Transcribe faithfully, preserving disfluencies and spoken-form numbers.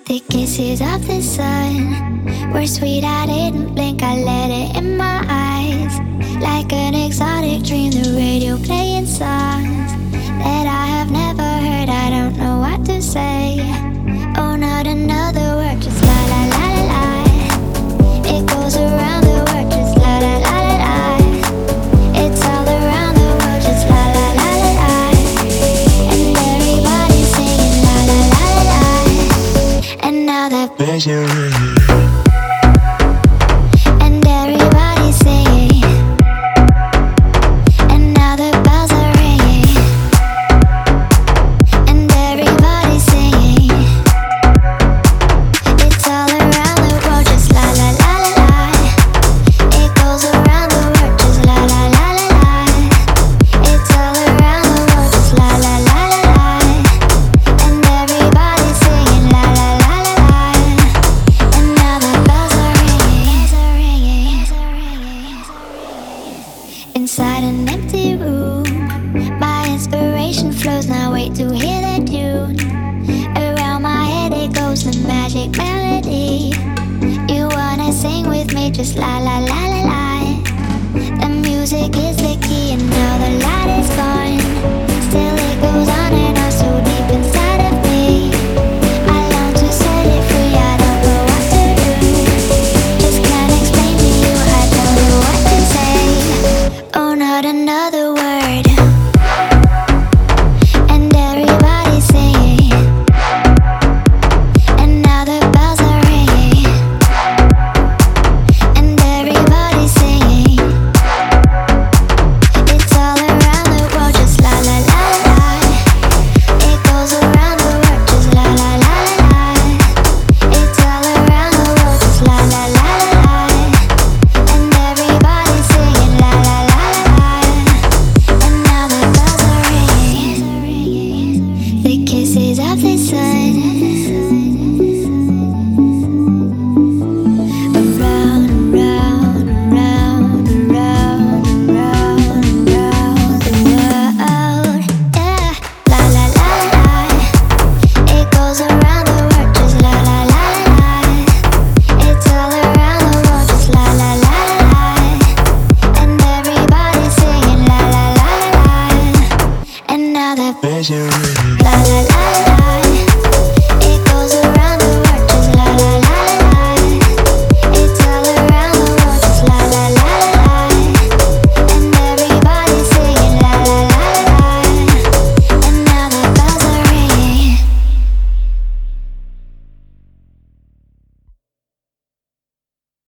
The kisses of the sun were sweet, I didn't blink, I let it in my eyes. Like an exotic dream, the radio playing songs that I have never heard, I don't know what to say. Oh, not another word, just la la la la la. It goes around the world, just la la la la la. It's all around the world, just la la la la la. And everybody's singing la la la la la. And now that bells are ringing, and everybody's singing, and now the bells are ringing, and everybody's singing. It's all around the world, just la la la la la. It goes around the world, just la la la la la. It's all around the world, just la la la la la. And everybody's singing la la la la la. And now the bells are ringing, inside an empty room. My inspiration flows, now wait to hear the tune. Around my head it goes, the magic melody. You wanna sing with me, just la la la la la. The music is the key, and now the light is gone.